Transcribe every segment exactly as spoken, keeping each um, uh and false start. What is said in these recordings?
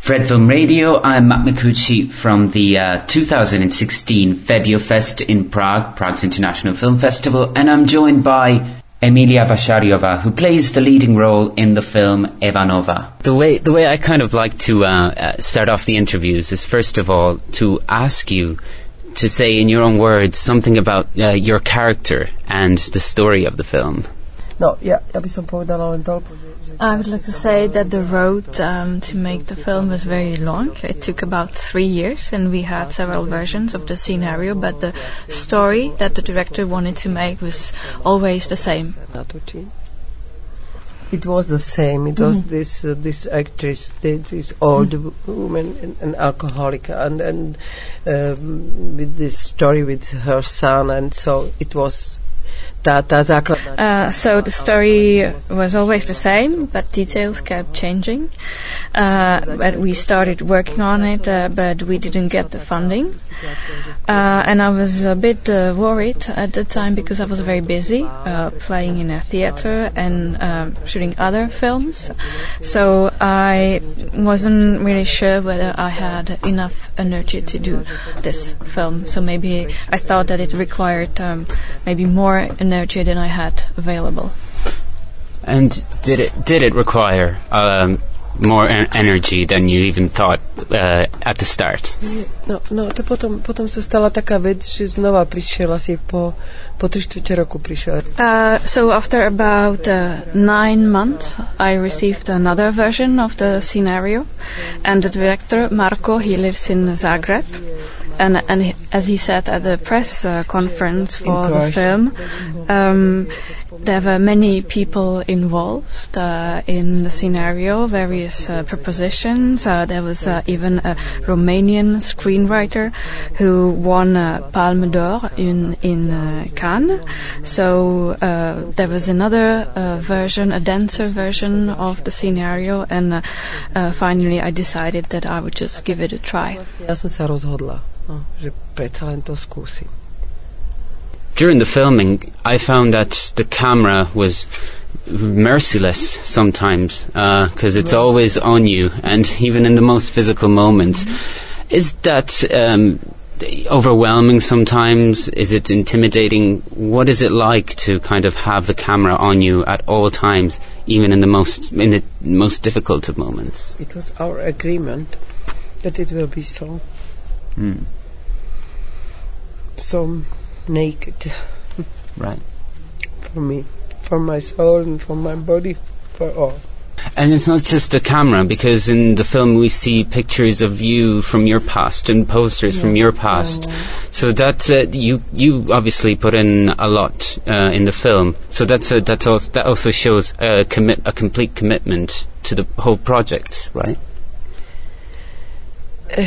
Fred Film Radio, I'm Matt Micucci from the uh, two thousand sixteen Febiofest in Prague, Prague's International Film Festival, and I'm joined by Emilia Vašáriová, who plays the leading role in the film Ivanova. The way the way I kind of like to uh, uh, start off the interviews is, first of all, to ask you to say in your own words something about uh, your character and the story of the film. No, ja, ja by som povedala len toľko, že... I would like to say that the road um, to make the film was very long. It took about three years and we had several versions of the scenario, but the story that the director wanted to make was always the same. It was the same. It was mm-hmm. this uh, this actress, this, this old mm-hmm. woman, an, an alcoholic, and, and um, with this story with her son, and so it was... Uh, so the story was always the same, but details kept changing. Uh, but we started working on it, uh, but we didn't get the funding. Uh, and I was a bit uh, worried at the time because I was very busy uh, playing in a theater and uh, shooting other films. So I wasn't really sure whether I had enough energy to do this film. So maybe I thought that it required um, maybe more energy than I had available. And did it did it require um, more en- energy than you even thought uh, at the start? No, no, to potom, potom sa stala taká vec, že znova prišiel asi po, po tri štvrte roku prišiel. Uh, so after about uh, nine months, I received another version of the scenario, and the director, Marko, he lives in Zagreb. And, and he, as he said at the press uh, conference for the film, um, there were many people involved uh, in the scenario, various uh, propositions. Uh, there was uh, even a Romanian screenwriter who won a Palme d'Or in, in uh, Cannes. So uh, there was another uh, version, a denser version of the scenario, and uh, uh, finally I decided that I would just give it a try. Ja som sa rozhodla. No, že predsa len to skúsim. During the filming, I found that the camera was merciless sometimes, because uh, it's always on you, and even in the most physical moments. Mm-hmm. Is that um, overwhelming sometimes? Is it intimidating? What is it like to kind of have the camera on you at all times, even in the most in the most difficult of moments? It was our agreement that it will be so. Mm. So naked. Right. For me, for my soul and for my body, for all. And it's not just the camera, because in the film we see pictures of you from your past and posters yeah. from your past. Yeah. So that uh, you you obviously put in a lot uh, in the film. So that's a, that's also, that also shows a commit a complete commitment to the whole project, right? Uh,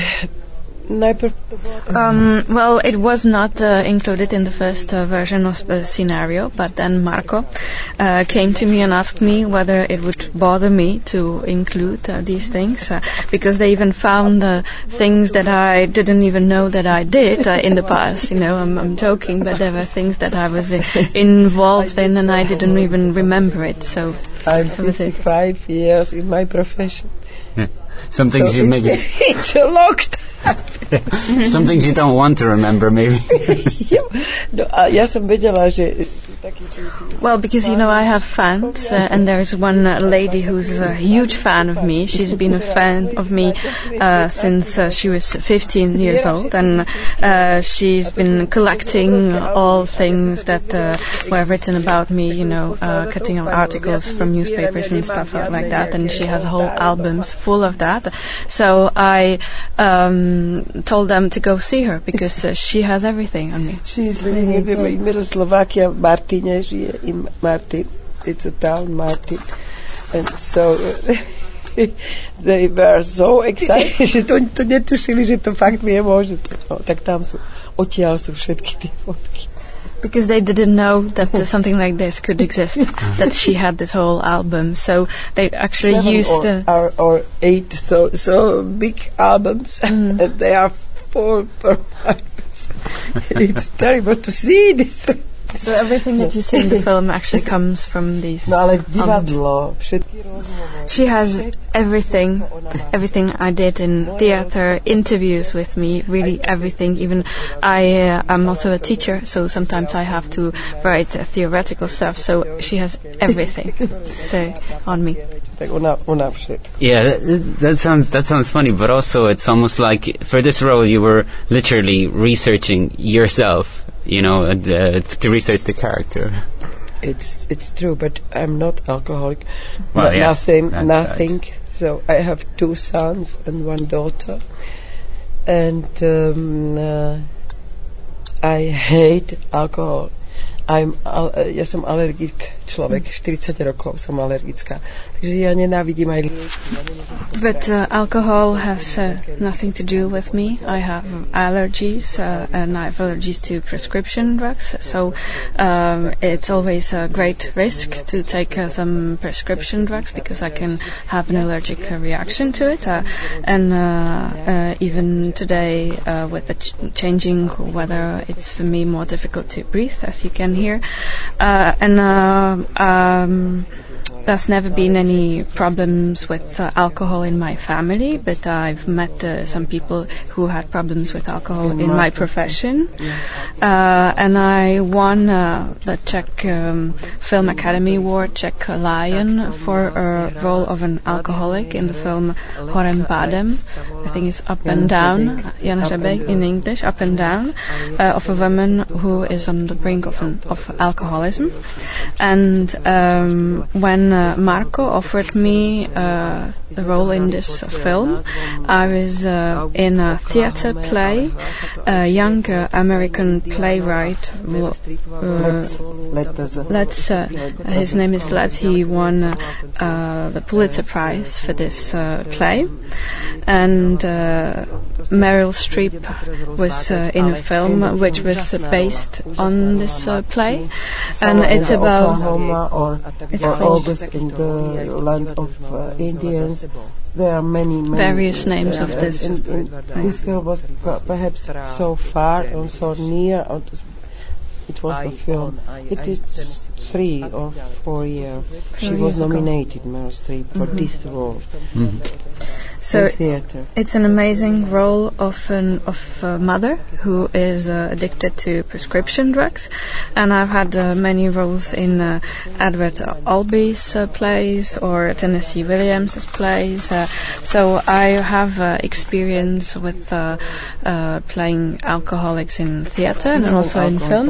Um, well, it was not uh, included in the first uh, version of the scenario, but then Marko uh, came to me and asked me whether it would bother me to include uh, these things, uh, because they even found uh, things that I didn't even know that I did uh, in the past. You know, I'm, I'm joking, but there were things that I was uh, involved in and I didn't even remember it. So I'm fifty-five years in my profession. Yeah. Some things so you maybe it's a long time. Some things you don't want to remember, maybe. No, ja som vedela, že Well, because, you know, I have fans, uh, and there's one uh, lady who's a huge fan of me. She's been a fan of me uh, since uh, she was fifteen years old, and uh, she's been collecting all things that uh, were written about me, you know, uh, cutting out articles from newspapers and stuff like that, and she has whole albums full of that. So I um, told them to go see her, because uh, she has everything on me. She's living in the middle Slovakia, Martine, in Martin. It's a town, Martin. And so uh, they were so excited, že to, to netušili, že to fakt je možné. No, tak tam sú, odtiaľ sú všetky tie fotky. Because they didn't know that uh, something like this could exist, that she had this whole album. So they actually Seven used... Or, uh, or, or eight so so big albums, mm. and they are full per month. It's terrible to see this. So everything that you see in the film actually comes from these. No, ale divadlo, všetky She has everything, everything I did in theater, interviews with me, really everything. Even I uh, am also a teacher, so sometimes I have to write uh, theoretical stuff. So she has everything, so on me. Tak ona, ona všetko. Yeah, that, that sounds that sounds funny, but also it's almost like for this role you were literally researching yourself, you know, uh, to research the character. It's it's true, but I'm not alcoholic. Well, no, yes, nothing, that's nothing. So I have two sons and one daughter, and um, uh, I hate alcohol. I'm, al, ja som alergik človek, štyridsať rokov som alergická, takže ja nenávidím aj lieky. But uh, alcohol has uh, nothing to do with me. I have allergies, uh, and I have allergies to prescription drugs. So um, it's always a great risk to take uh, some prescription drugs because I can have an allergic uh, reaction to it. Uh, and uh, uh, even today, uh, with the ch- changing weather, it's for me more difficult to breathe, as you can hear. Uh, and uh, um, there's never been any problems with uh, alcohol in my family, but I've met uh, some people who had problems with alcohol in my profession. Uh, and I won uh, the Czech um, Film Academy Award, Czech Lion, for a role of an alcoholic in the film Horem Pádem. I think it's Up and Down, Jan Hřebejk in English, Up and Down, uh, of a woman who is on the brink of, an, of alcoholism. And um, when Uh, Marco offered me uh, the role in this uh, film, I was uh, in a theater play. A young uh, American playwright, uh, Let's, Let's, uh, his name is Let's. He won uh, uh, the Pulitzer Prize for this uh, play, and uh, Meryl Streep was uh, in a film which was uh, based on this uh, play, and it's about or, it's or called August in the land of uh, Indians. There are many, many various names uh, of this. And, and this film was per- perhaps so far and so near. Or it was the film. It is three or four years. She Four was years ago. nominated, Meryl Streep, for Mhm. this role. Mm-hmm. So in theater. it's an amazing role of an of a mother who is uh, addicted to prescription drugs, and I've had uh, many roles in uh, Edward Albee's uh, plays or Tennessee Williams' plays. Uh, so I have uh, experience with uh, uh, playing alcoholics in theater and also in film,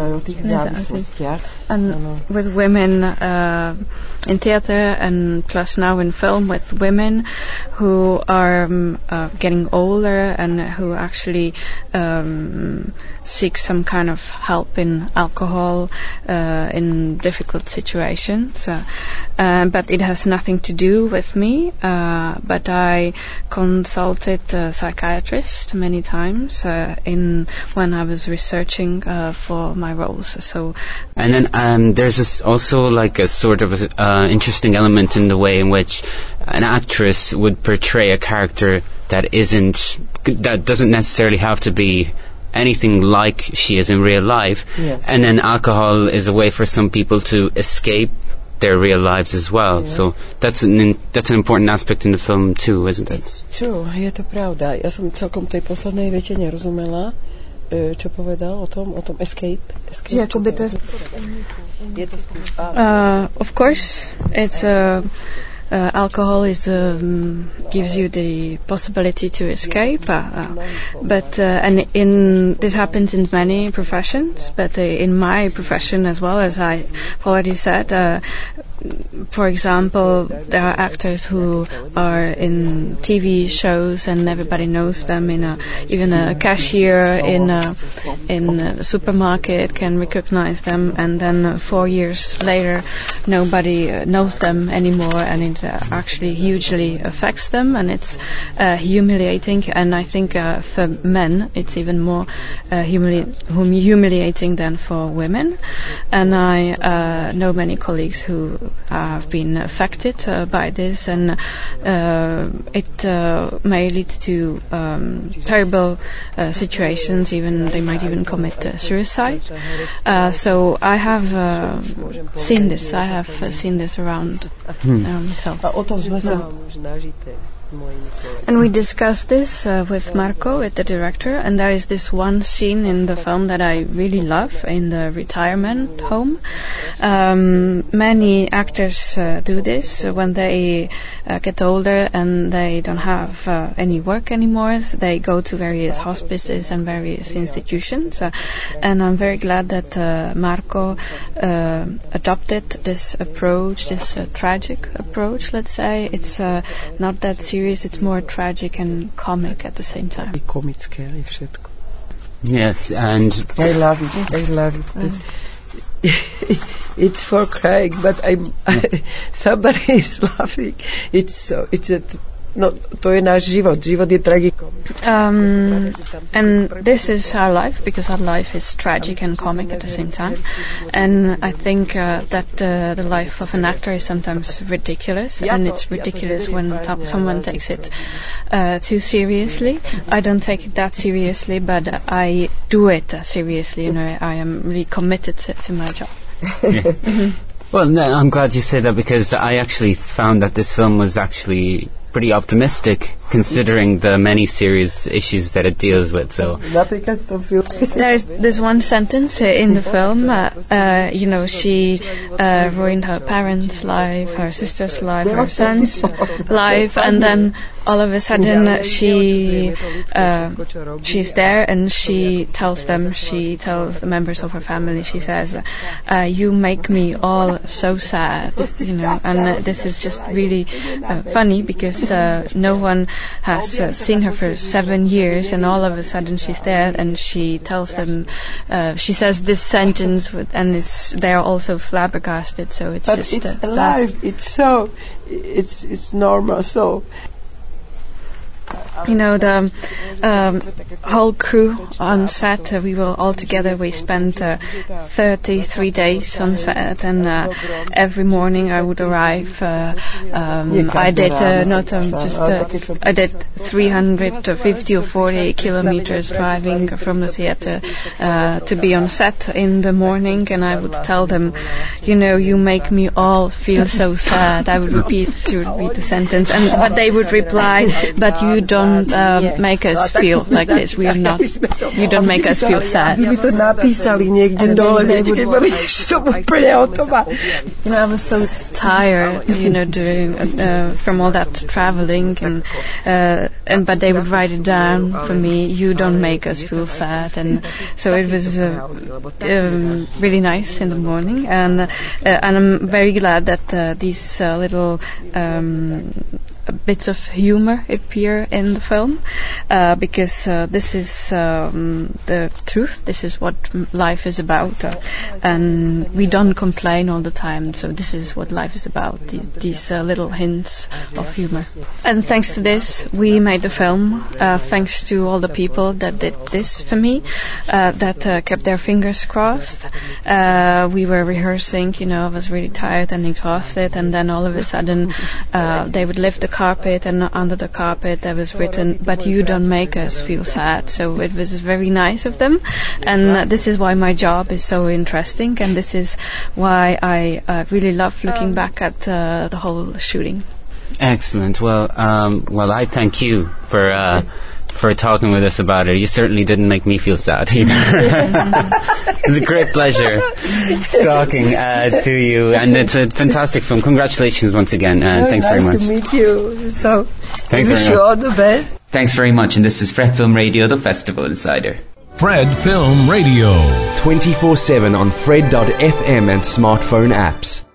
and with women uh, in theater, and plus now in film with women who are um, uh, getting older and who actually um, seek some kind of help in alcohol uh, in difficult situations. Uh, uh, but it has nothing to do with me. Uh, but I consulted a psychiatrist many times uh, in when I was researching uh, for my roles. So, and then um, there's this also like a sort of a, uh, interesting element in the way in which an actress would portray a character that isn't, that doesn't necessarily have to be anything like she is in real life. Yes. And then alcohol is a way for some people to escape their real lives as well. Yes. So that's an in, that's an important aspect in the film too, isn't it? It's true, je to pravda. Ja som celkom tej poslednej vete nerozumela, e, čo povedal o tom, o tom escape. escape Že akoby to je... Je to skús- Uh, of course, it's uh, uh, alcohol is um, gives you the possibility to escape, uh, uh, but uh, and in this happens in many professions. But uh, in my profession as well, as I already said. Uh, For example, there are actors who are in T V shows and everybody knows them. In a, even a cashier in a, in a supermarket can recognize them, and then uh, four years later, nobody uh, knows them anymore, and it uh, actually hugely affects them, and it's uh, humiliating. And I think uh, for men, it's even more uh, humili- hum- humiliating than for women. And I uh, know many colleagues who have been affected uh, by this, and uh, it uh, may lead to um, terrible uh, situations. Even they might even commit uh, suicide. Uh, so I have uh, seen this. I have uh, seen this around hmm. uh, myself. And we discussed this uh, with Marco, with the director, and there is this one scene in the film that I really love in the retirement home. Um, many actors uh, do this when they uh, get older and they don't have uh, any work anymore. So they go to various hospices and various institutions, uh, and I'm very glad that uh, Marco uh, adopted this approach, this uh, tragic approach, let's say. It's uh, not that serious. It's more tragic and comic at the same time. Yes, and I love it. I love it. It's for crying, but I'm. I, somebody is laughing. It's so. It's a. No, to je náš život. Život je tragicomic. Um, and this is our life, because our life is tragic and comic at the same time. And I think uh, that uh, the life of an actor is sometimes ridiculous, and it's ridiculous when t- someone takes it uh, too seriously. I don't take it that seriously, but uh, I do it uh, seriously. You know, I am really committed to, to my job. Yeah. Mm-hmm. Well, no, I'm glad you say that, because I actually found that this film was actually pretty optimistic, considering the many serious issues that it deals with. So there's there's one sentence uh, in the film. Uh, uh, you know, she uh, ruined her parents' life, her sister's life, her son's life, and then all of a sudden uh, she uh, she's there and she tells them, she tells the members of her family, she says, uh, "You make me all so sad," you know, and uh, this is just really uh, funny, because uh, no one has uh, seen her for seven years, and all of a sudden she's there and she tells them, uh, she says this sentence, with, and it's they're also flabbergasted. So it's but just it's uh, alive. It's so, it's it's normal. So. You know, the um, whole crew on set, uh, we were all together. We spent uh, thirty-three days on set, and uh, every morning I would arrive. Uh, um, I did uh, not um, just uh, I did three hundred fifty or forty kilometers driving from the theater uh, to be on set in the morning, and I would tell them, you know, you make me all feel so sad. I would repeat, to repeat the sentence, and but they would reply, but you. You don't um, make us feel like this. We are not. You don't make us feel sad. You know, I was so tired, you know, doing uh, from all that traveling, and uh, and but they would write it down for me. You don't make us feel sad, and so it was uh, um, really nice in the morning, and uh, and I'm very glad that uh, these uh, little. Um, bits of humor appear in the film, uh, because uh, this is um, the truth. This is what m- life is about, uh, and we don't complain all the time. So this is what life is about, the, these uh, little hints of humor. And thanks to this, we made the film. Uh, thanks to all the people that did this for me, uh, that uh, kept their fingers crossed. Uh, we were rehearsing, you know, I was really tired and exhausted, and then all of a sudden uh, they would lift the carpet, and under the carpet there was written, "But you don't make us feel sad." So it was very nice of them, and uh, this is why my job is so interesting, and this is why I uh, really love looking back at uh, the whole shooting. Excellent. Well, um, well, I thank you for uh, for talking with us about it. You certainly didn't make me feel sad either. It was a great pleasure talking uh, to you, and it's a fantastic film. Congratulations once again, and uh, thanks nice very much. Nice to meet you. So, thanks I wish very you much. all the best. Thanks very much, and this is Fred Film Radio, the Festival Insider. Fred Film Radio. twenty-four seven on Fred dot f m and smartphone apps.